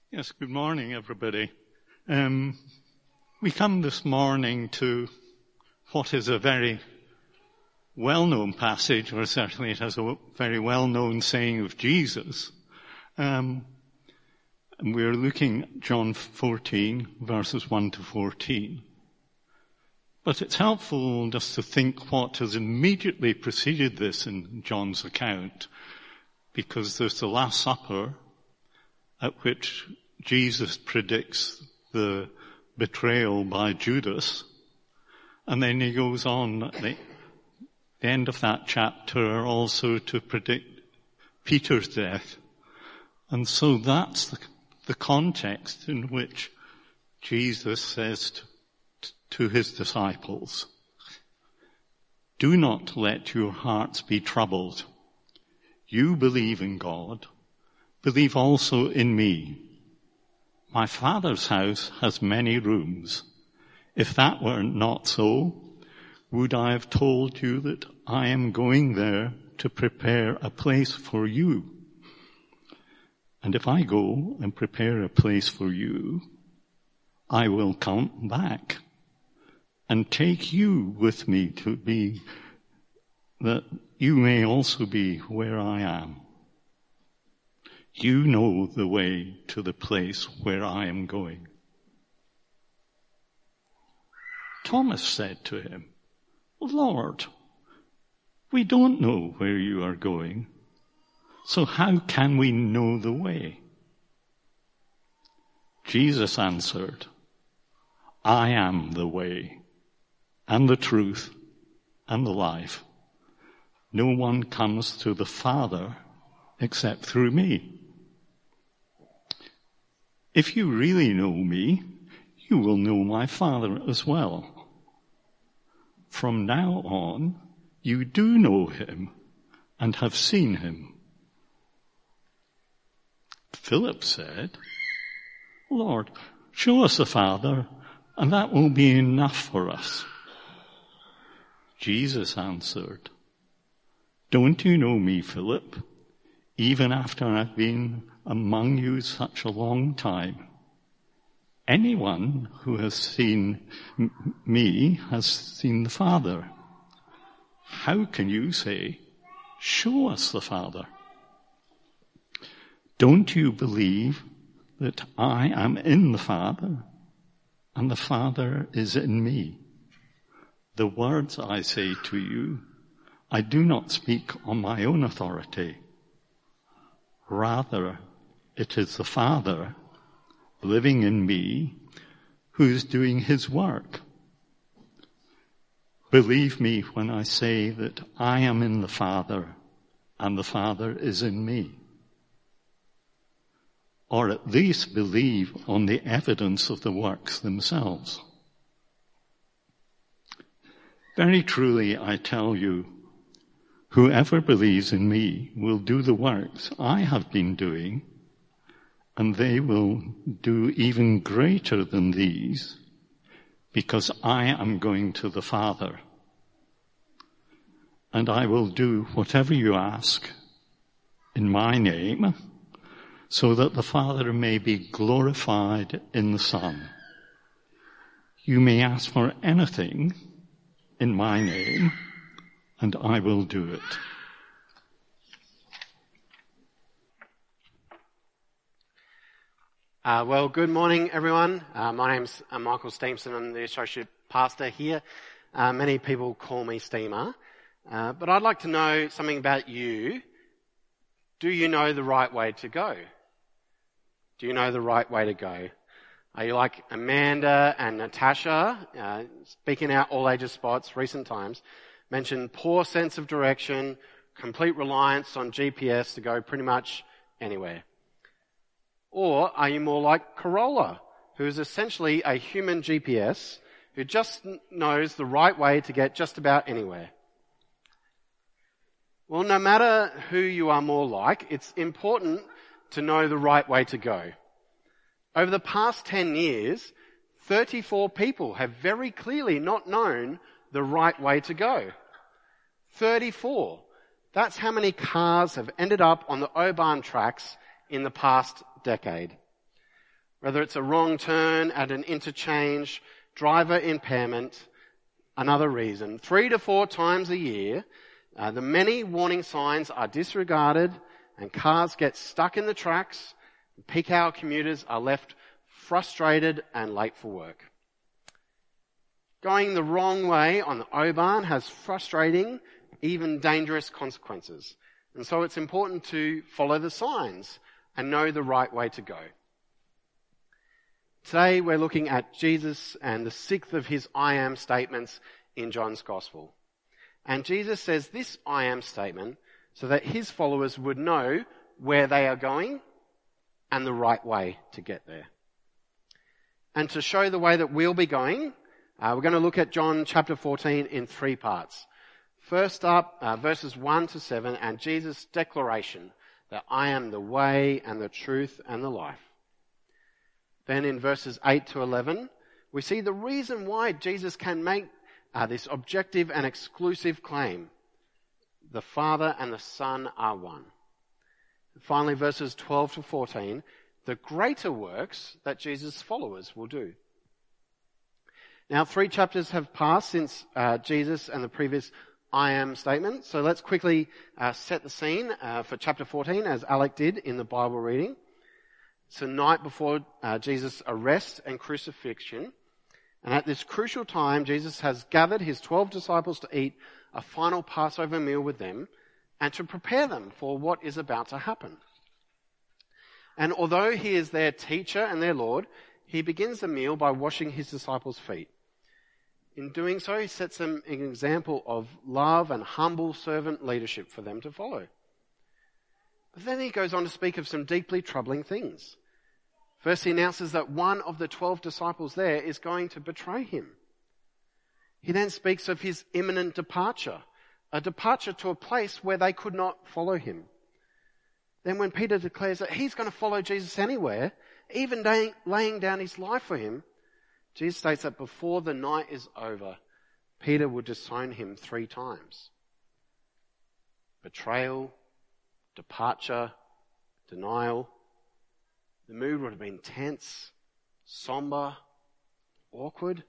Yes, good morning, everybody. We come this morning to what is a very well-known passage, or certainly it has a very well-known saying of Jesus. And we're looking at John 14, verses 1 to 14. But it's helpful just to think what has immediately preceded this in John's account, because there's the Last Supper, at which Jesus predicts the betrayal by Judas, and then he goes on at the end of that chapter also to predict Peter's death. And so that's the context in which Jesus says to his disciples, "Do not let your hearts be troubled. You believe in God. Believe also in me. My Father's house has many rooms. If that were not so, would I have told you that I am going there to prepare a place for you? And if I go and prepare a place for you, I will come back and take you with me to be, that you may also be where I am. You know the way to the place where I am going." Thomas said to him, "Lord, we don't know where you are going, so how can we know the way?" Jesus answered, "I am the way, and the truth, and the life. No one comes to the Father except through me. If you really know me, you will know my Father as well. From now on, you do know him and have seen him." Philip said, "Lord, show us the Father, and that will be enough for us." Jesus answered, "Don't you know me, Philip, even after I've been among you such a long time? Anyone who has seen me has seen the Father. How can you say, 'Show us the Father'? Don't you believe that I am in the Father, and the Father is in me? The words I say to you, I do not speak on my own authority. Rather, it is the Father living in me who is doing his work. Believe me when I say that I am in the Father and the Father is in me. Or at least believe on the evidence of the works themselves. Very truly, I tell you, whoever believes in me will do the works I have been doing, and they will do even greater than these, because I am going to the Father. And I will do whatever you ask in my name, so that the Father may be glorified in the Son. You may ask for anything in my name, and I will do it." Well, good morning, everyone. My name's Michael Steamson. I'm the associate pastor here. Many people call me Steamer. But I'd like to know something about you. Do you know the right way to go? Do you know the right way to go? Are you like Amanda and Natasha, speaking out all ages spots, recent times, mentioned poor sense of direction, complete reliance on GPS to go pretty much anywhere? Or are you more like Corolla, who is essentially a human GPS who just knows the right way to get just about anywhere? Well, no matter who you are more like, it's important to know the right way to go. Over the past 10 years, 34 people have very clearly not known the right way to go. 34. That's how many cars have ended up on the Oban tracks in the past decade. Whether it's a wrong turn at an interchange, driver impairment, another reason. 3 to 4 times a year, the many warning signs are disregarded and cars get stuck in the tracks. Peak hour commuters are left frustrated and late for work. Going the wrong way on the Autobahn has frustrating, even dangerous consequences. And so it's important to follow the signs and know the right way to go. Today we're looking at Jesus and the 6th of his I am statements in John's Gospel. And Jesus says this I am statement so that his followers would know where they are going and the right way to get there. And to show the way that we'll be going, we're going to look at John chapter 14 in 3 parts. First up, verses 1 to 7, and Jesus' declaration that I am the way and the truth and the life. Then in verses 8 to 11, we see the reason why Jesus can make this objective and exclusive claim. The Father and the Son are one. Finally, verses 12 to 14, the greater works that Jesus' followers will do. Now, 3 chapters have passed since Jesus and the previous I am statement. So let's quickly set the scene for chapter 14, as Alec did in the Bible reading. It's the night before Jesus' arrest and crucifixion. And at this crucial time, Jesus has gathered his 12 disciples to eat a final Passover meal with them and to prepare them for what is about to happen. And although he is their teacher and their Lord, he begins the meal by washing his disciples' feet. In doing so, he sets them an example of love and humble servant leadership for them to follow. But then he goes on to speak of some deeply troubling things. First, he announces that one of the 12 disciples there is going to betray him. He then speaks of his imminent departure, a departure to a place where they could not follow him. Then when Peter declares that he's going to follow Jesus anywhere, even laying down his life for him, Jesus states that before the night is over, Peter would disown him 3 times. Betrayal, departure, denial. The mood would have been tense, somber, awkward.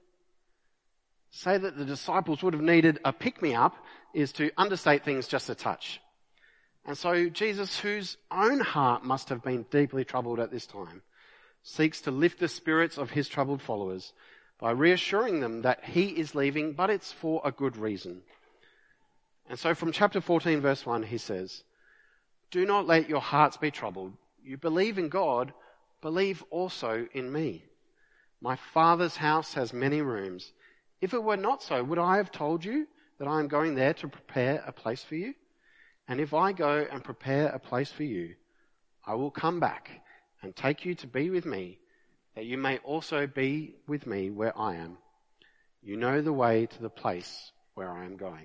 Say that the disciples would have needed a pick-me-up is to understate things just a touch. And so Jesus, whose own heart must have been deeply troubled at this time, seeks to lift the spirits of his troubled followers by reassuring them that he is leaving, but it's for a good reason. And so from chapter 14, verse 1, he says, "Do not let your hearts be troubled. You believe in God, believe also in me. My Father's house has many rooms. If it were not so, would I have told you that I am going there to prepare a place for you? And if I go and prepare a place for you, I will come back and take you to be with me, that you may also be with me where I am. You know the way to the place where I am going."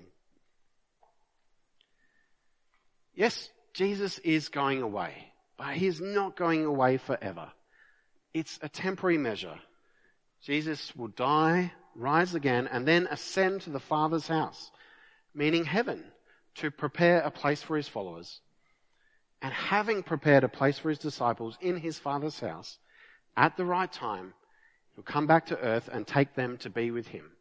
Yes, Jesus is going away, but he is not going away forever. It's a temporary measure. Jesus will die, rise again, and then ascend to the Father's house, meaning heaven, to prepare a place for his followers. And having prepared a place for his disciples in his Father's house, at the right time, he'll come back to earth and take them to be with him.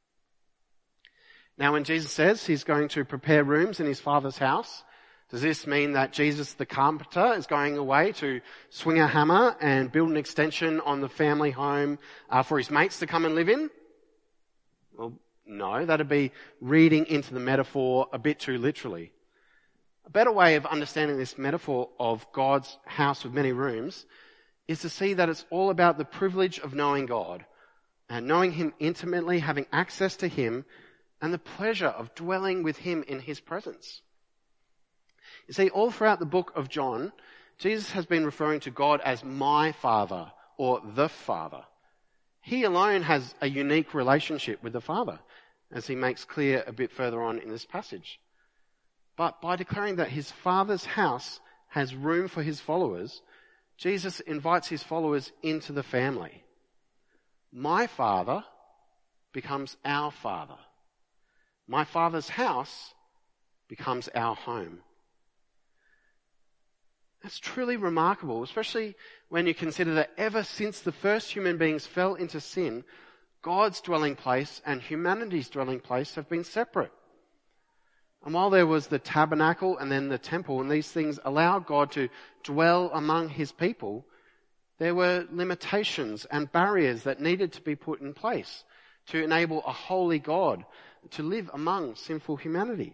Now, when Jesus says he's going to prepare rooms in his Father's house, does this mean that Jesus the carpenter is going away to swing a hammer and build an extension on the family home for his mates to come and live in? Well, no, that'd be reading into the metaphor a bit too literally. A better way of understanding this metaphor of God's house with many rooms is to see that it's all about the privilege of knowing God and knowing him intimately, having access to him, and the pleasure of dwelling with him in his presence. You see, all throughout the book of John, Jesus has been referring to God as my Father or the Father. He alone has a unique relationship with the Father, as he makes clear a bit further on in this passage. But by declaring that his Father's house has room for his followers, Jesus invites his followers into the family. My Father becomes our Father. My Father's house becomes our home. That's truly remarkable, especially when you consider that ever since the first human beings fell into sin, God's dwelling place and humanity's dwelling place have been separate. And while there was the tabernacle and then the temple, and these things allow God to dwell among his people, there were limitations and barriers that needed to be put in place to enable a holy God to live among sinful humanity.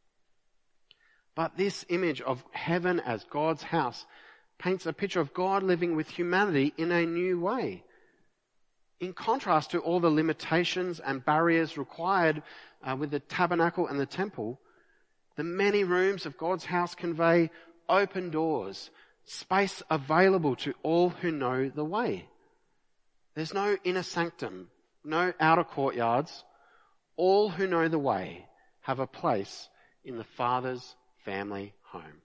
But this image of heaven as God's house paints a picture of God living with humanity in a new way. In contrast to all the limitations and barriers required with the tabernacle and the temple, the many rooms of God's house convey open doors, space available to all who know the way. There's no inner sanctum, no outer courtyards. All who know the way have a place in the Father's family home.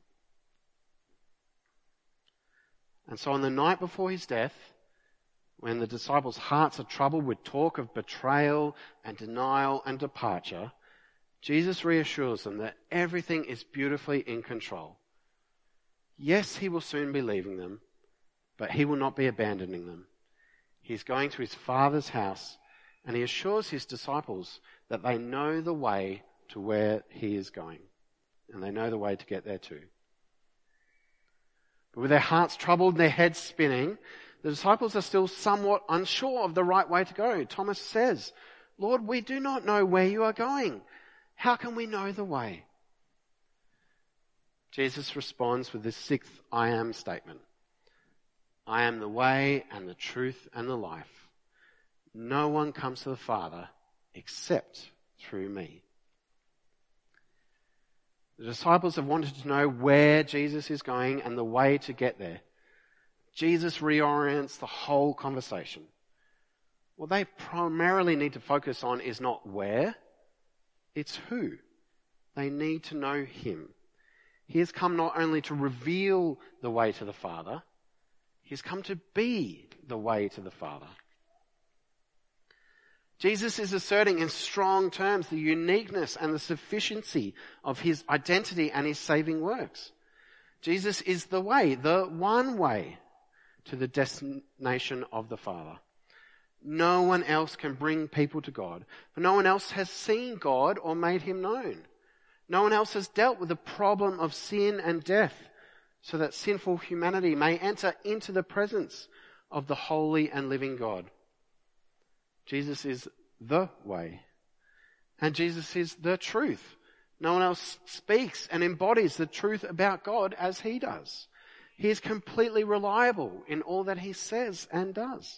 And so on the night before his death, when the disciples' hearts are troubled with talk of betrayal and denial and departure, Jesus reassures them that everything is beautifully in control. Yes, he will soon be leaving them, but he will not be abandoning them. He's going to his Father's house, and he assures his disciples that they know the way to where he is going, and they know the way to get there too. But with their hearts troubled and their heads spinning, the disciples are still somewhat unsure of the right way to go. Thomas says, "Lord, we do not know where you are going. How can we know the way?" Jesus responds with this sixth I am statement. I am the way and the truth and the life. No one comes to the Father except through me. The disciples have wanted to know where Jesus is going and the way to get there. Jesus reorients the whole conversation. What they primarily need to focus on is not where, it's who. They need to know him. He has come not only to reveal the way to the Father, he's come to be the way to the Father. Jesus is asserting in strong terms the uniqueness and the sufficiency of his identity and his saving works. Jesus is the way, the one way to the destination of the Father. No one else can bring people to God, for no one else has seen God or made him known. No one else has dealt with the problem of sin and death so that sinful humanity may enter into the presence of the holy and living God. Jesus is the way, and Jesus is the truth. No one else speaks and embodies the truth about God as he does. He is completely reliable in all that he says and does.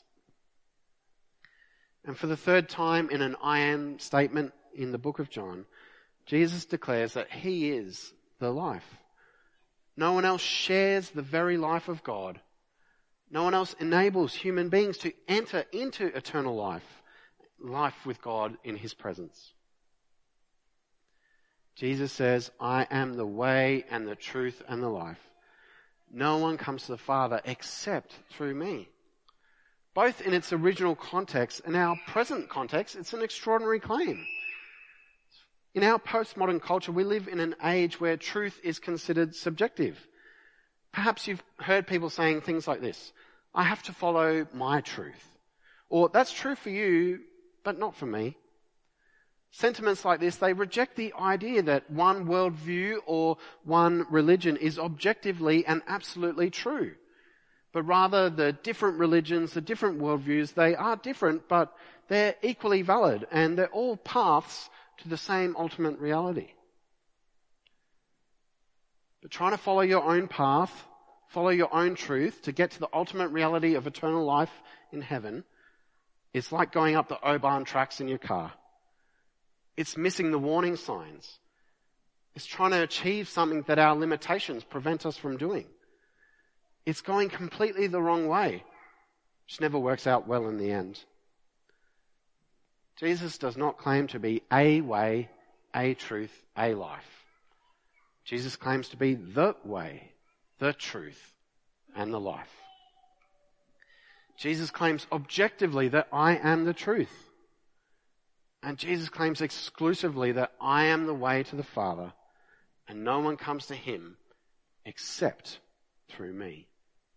And for the third time in an I am statement in the book of John, Jesus declares that he is the life. No one else shares the very life of God. No one else enables human beings to enter into eternal life with God in his presence. Jesus says, I am the way and the truth and the life. No one comes to the Father except through me. Both in its original context and our present context, it's an extraordinary claim. In our postmodern culture, we live in an age where truth is considered subjective. Perhaps you've heard people saying things like this: I have to follow my truth. Or, that's true for you, but not for me. Sentiments like this, they reject the idea that one worldview or one religion is objectively and absolutely true. But rather, the different religions, the different worldviews, they are different, but they're equally valid, and they're all paths to the same ultimate reality. But trying to follow your own path, follow your own truth to get to the ultimate reality of eternal life in heaven, it's like going up the Autobahn tracks in your car. It's missing the warning signs. It's trying to achieve something that our limitations prevent us from doing. It's going completely the wrong way, which never works out well in the end. Jesus does not claim to be a way, a truth, a life. Jesus claims to be the way, the truth, and the life. Jesus claims objectively that I am the truth. And Jesus claims exclusively that I am the way to the Father, and no one comes to him except through me.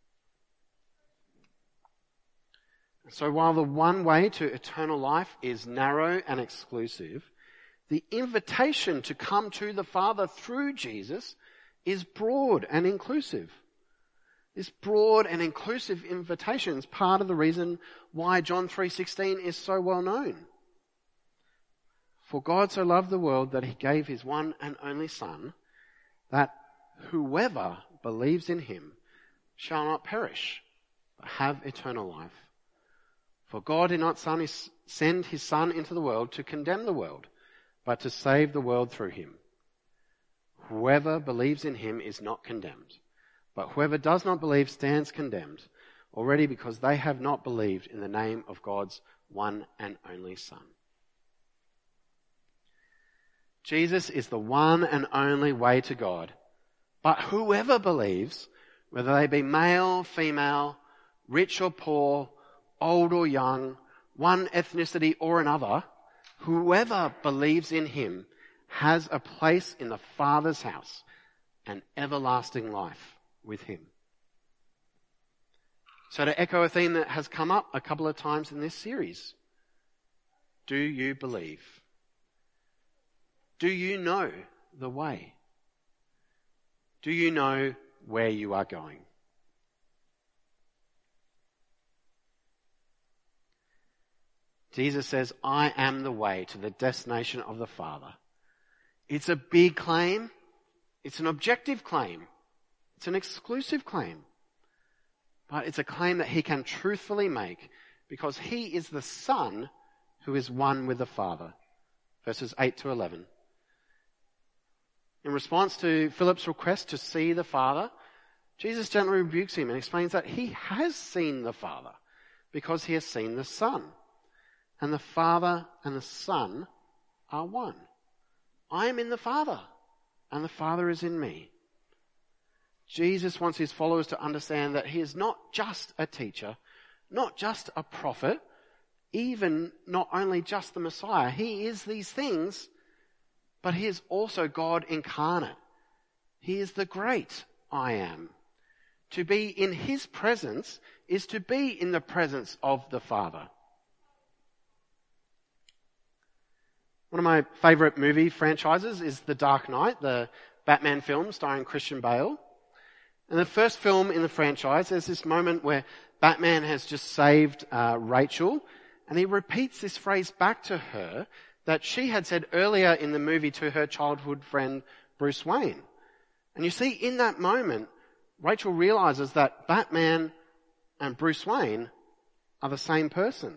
So while the one way to eternal life is narrow and exclusive, the invitation to come to the Father through Jesus is broad and inclusive. This broad and inclusive invitation is part of the reason why John 3:16 is so well known. For God so loved the world that he gave his one and only Son, that whoever believes in him shall not perish, but have eternal life. For God did not send his Son into the world to condemn the world, but to save the world through him. Whoever believes in him is not condemned, but whoever does not believe stands condemned already, because they have not believed in the name of God's one and only Son. Jesus is the one and only way to God, but whoever believes, whether they be male, female, rich or poor, old or young, one ethnicity or another, whoever believes in him has a place in the Father's house and everlasting life with him. So to echo a theme that has come up a couple of times in this series, do you believe? Do you know the way? Do you know where you are going? Jesus says, I am the way to the destination of the Father. It's a big claim. It's an objective claim. It's an exclusive claim. But it's a claim that he can truthfully make because he is the Son who is one with the Father. Verses 8 to 11. In response to Philip's request to see the Father, Jesus gently rebukes him and explains that he has seen the Father because he has seen the Son. And the Father and the Son are one. I am in the Father, and the Father is in me. Jesus wants his followers to understand that he is not just a teacher, not just a prophet, even not only just the Messiah. He is these things, but he is also God incarnate. He is the great I am. To be in his presence is to be in the presence of the Father. One of my favourite movie franchises is The Dark Knight, the Batman film starring Christian Bale. In the first film in the franchise, there's this moment where Batman has just saved Rachel, and he repeats this phrase back to her that she had said earlier in the movie to her childhood friend Bruce Wayne. And you see, in that moment, Rachel realises that Batman and Bruce Wayne are the same person.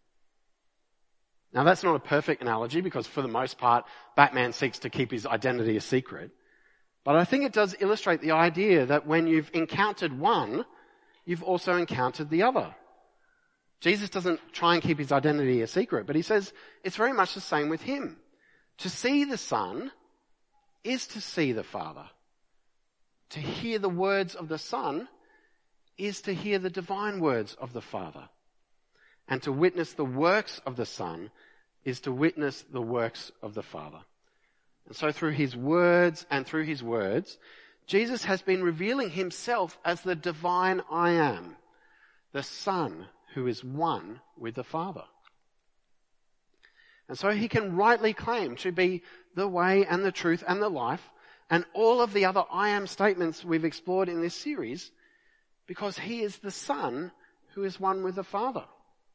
Now, that's not a perfect analogy because, for the most part, Batman seeks to keep his identity a secret. But I think it does illustrate the idea that when you've encountered one, you've also encountered the other. Jesus doesn't try and keep his identity a secret, but he says it's very much the same with him. To see the Son is to see the Father. To hear the words of the Son is to hear the divine words of the Father. And to witness the works of the Son is to witness the works of the Father. And so through his words and through his words, Jesus has been revealing himself as the divine I am, the Son who is one with the Father. And so he can rightly claim to be the way and the truth and the life and all of the other I am statements we've explored in this series because he is the Son who is one with the Father.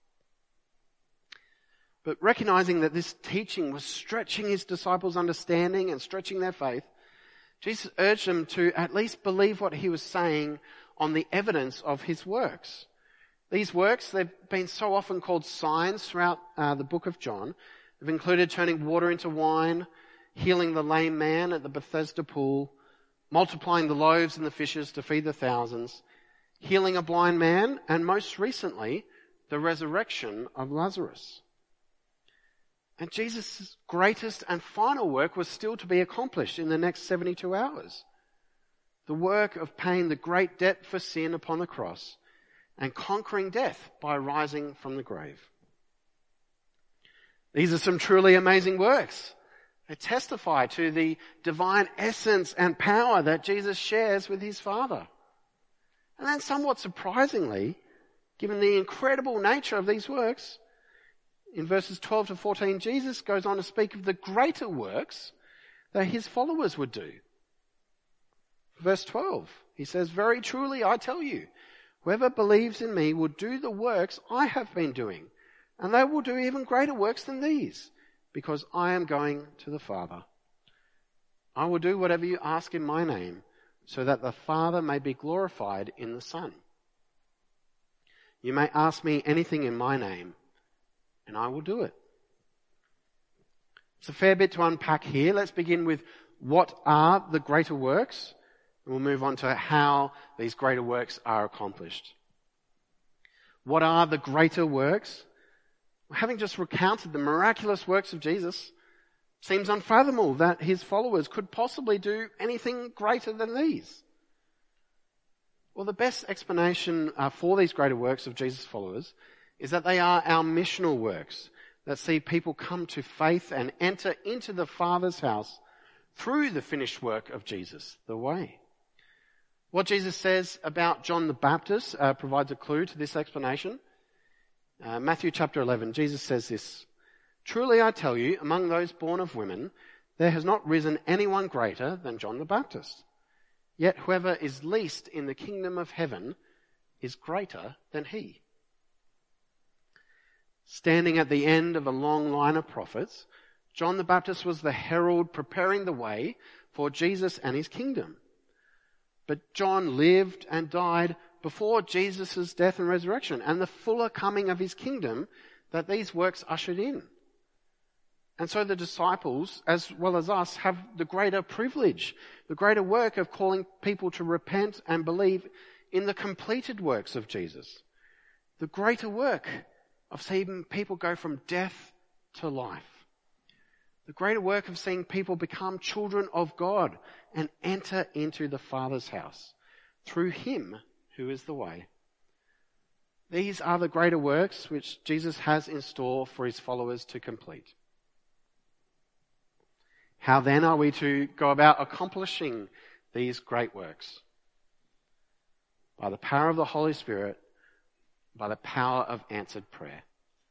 But recognizing that this teaching was stretching his disciples' understanding and stretching their faith, Jesus urged them to at least believe what he was saying on the evidence of his works. These works, they've been so often called signs throughout the book of John. They've included turning water into wine, healing the lame man at the Bethesda pool, multiplying the loaves and the fishes to feed the thousands, healing a blind man, and most recently, the resurrection of Lazarus. And Jesus' greatest and final work was still to be accomplished in the next 72 hours. The work of paying the great debt for sin upon the cross and conquering death by rising from the grave. These are some truly amazing works. They testify to the divine essence and power that Jesus shares with his Father. And then somewhat surprisingly, given the incredible nature of these works, in verses 12 to 14, Jesus goes on to speak of the greater works that his followers would do. Verse 12, he says, "Very truly I tell you, whoever believes in me will do the works I have been doing, and they will do even greater works than these, because I am going to the Father. I will do whatever you ask in my name, so that the Father may be glorified in the Son. You may ask me anything in my name, and I will do it." It's a fair bit to unpack here. Let's begin with what are the greater works, and we'll move on to how these greater works are accomplished. What are the greater works? Having just recounted the miraculous works of Jesus, it seems unfathomable that his followers could possibly do anything greater than these. Well, the best explanation for these greater works of Jesus' followers is that they are our missional works that see people come to faith and enter into the Father's house through the finished work of Jesus, the way. What Jesus says about John the Baptist provides a clue to this explanation. Matthew chapter 11, Jesus says this, "Truly I tell you, among those born of women, there has not risen anyone greater than John the Baptist. Yet whoever is least in the kingdom of heaven is greater than he." Standing at the end of a long line of prophets, John the Baptist was the herald preparing the way for Jesus and his kingdom. But John lived and died before Jesus' death and resurrection and the fuller coming of his kingdom that these works ushered in. And so the disciples, as well as us, have the greater privilege, the greater work of calling people to repent and believe in the completed works of Jesus. The greater work of seeing people go from death to life. The greater work of seeing people become children of God and enter into the Father's house through him who is the way. These are the greater works which Jesus has in store for his followers to complete. How then are we to go about accomplishing these great works? By the power of the Holy Spirit, by the power of answered prayer.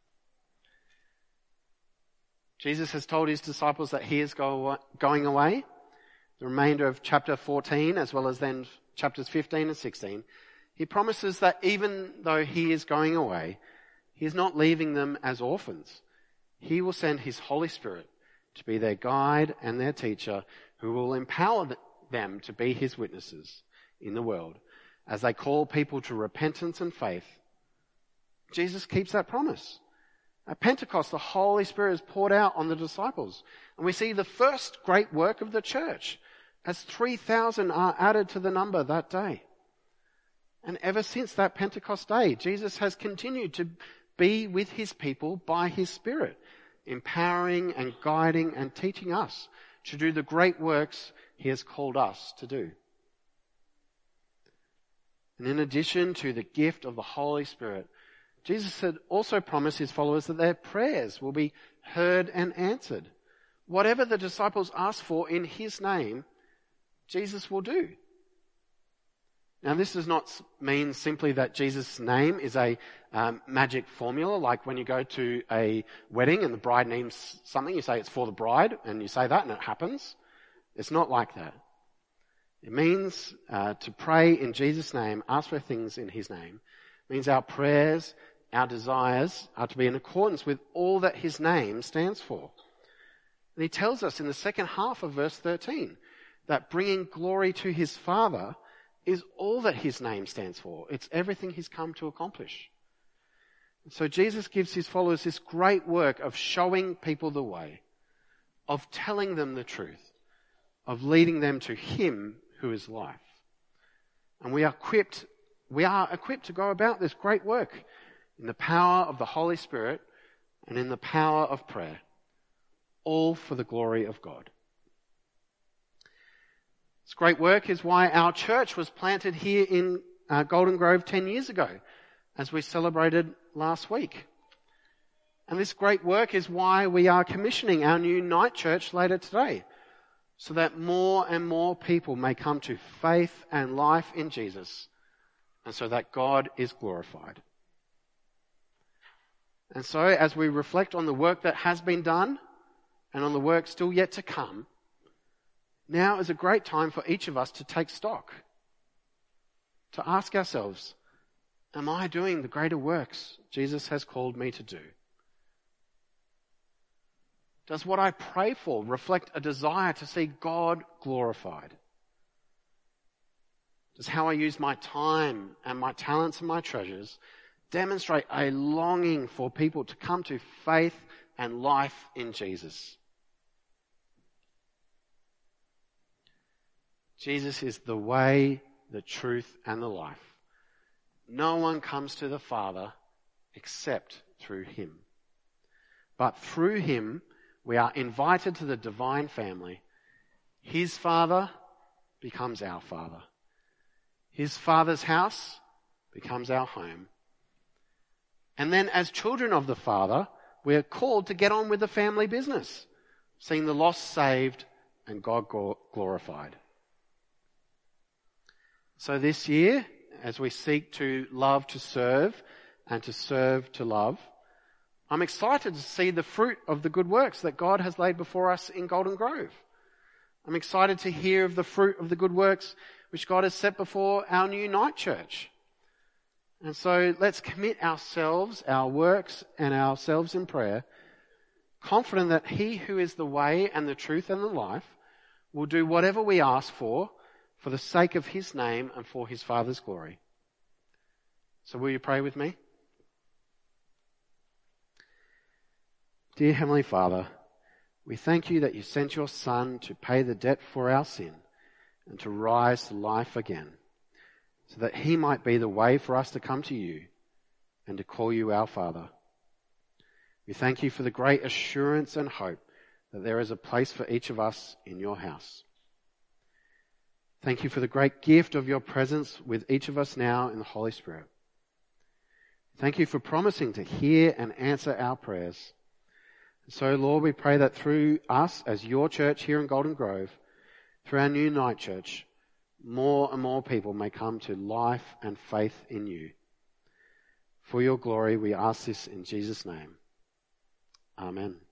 Jesus has told his disciples that he is going away. The remainder of chapter 14, as well as then chapters 15 and 16, he promises that even though he is going away, he is not leaving them as orphans. He will send his Holy Spirit to be their guide and their teacher, who will empower them to be his witnesses in the world as they call people to repentance and faith. Jesus keeps that promise. At Pentecost, the Holy Spirit is poured out on the disciples, and we see the first great work of the church as 3,000 are added to the number that day. And ever since that Pentecost day, Jesus has continued to be with his people by his Spirit, empowering and guiding and teaching us to do the great works he has called us to do. And in addition to the gift of the Holy Spirit, Jesus had also promised his followers that their prayers will be heard and answered. Whatever the disciples ask for in his name, Jesus will do. Now, this does not mean simply that Jesus' name is a magic formula, like when you go to a wedding and the bride names something, you say it's for the bride, and you say that and it happens. It's not like that. It means to pray in Jesus' name, ask for things in his name. It means our prayers, our desires are to be in accordance with all that his name stands for. And he tells us in the second half of verse 13 that bringing glory to his Father is all that his name stands for. It's everything he's come to accomplish. And so Jesus gives his followers this great work of showing people the way, of telling them the truth, of leading them to him who is life. And we are equipped to go about this great work in the power of the Holy Spirit and in the power of prayer, all for the glory of God. This great work is why our church was planted here in Golden Grove 10 years ago, as we celebrated last week. And this great work is why we are commissioning our new night church later today, so that more and more people may come to faith and life in Jesus and so that God is glorified. And so as we reflect on the work that has been done and on the work still yet to come, now is a great time for each of us to take stock, to ask ourselves, am I doing the greater works Jesus has called me to do? Does what I pray for reflect a desire to see God glorified? Does how I use my time and my talents and my treasures demonstrate a longing for people to come to faith and life in Jesus? Jesus is the way, the truth, and the life. No one comes to the Father except through him. But through him, we are invited to the divine family. His Father becomes our Father. His Father's house becomes our home. And then as children of the Father, we are called to get on with the family business, seeing the lost saved and God glorified. So this year, as we seek to love to serve and to serve to love, I'm excited to see the fruit of the good works that God has laid before us in Golden Grove. I'm excited to hear of the fruit of the good works which God has set before our new night church. And so let's commit ourselves, our works and ourselves in prayer, confident that he who is the way and the truth and the life will do whatever we ask for the sake of his name and for his Father's glory. So will you pray with me? Dear Heavenly Father, we thank you that you sent your Son to pay the debt for our sin and to rise to life again, so that he might be the way for us to come to you and to call you our Father. We thank you for the great assurance and hope that there is a place for each of us in your house. Thank you for the great gift of your presence with each of us now in the Holy Spirit. Thank you for promising to hear and answer our prayers. So, Lord, we pray that through us as your church here in Golden Grove, through our new night church, more and more people may come to life and faith in you. For your glory, we ask this in Jesus' name. Amen.